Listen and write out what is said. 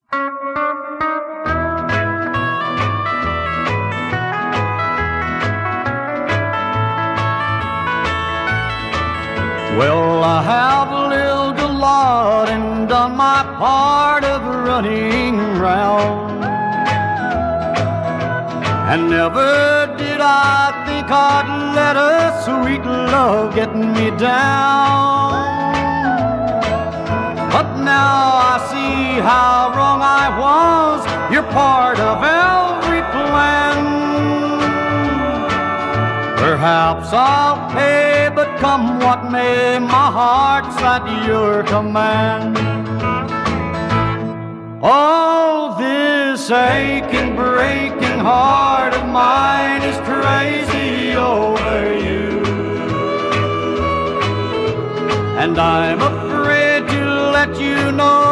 Well, I have lived a lot and done my part of running round, and never did I think I'd let a sweet love get me down. But now I see how wrong I was. You're part of every plan. Perhaps I'll pay, but come what may, my heart's at your command. Oh, this aching, breaking heart of mine is crazy over you, and I'm afraid to let you know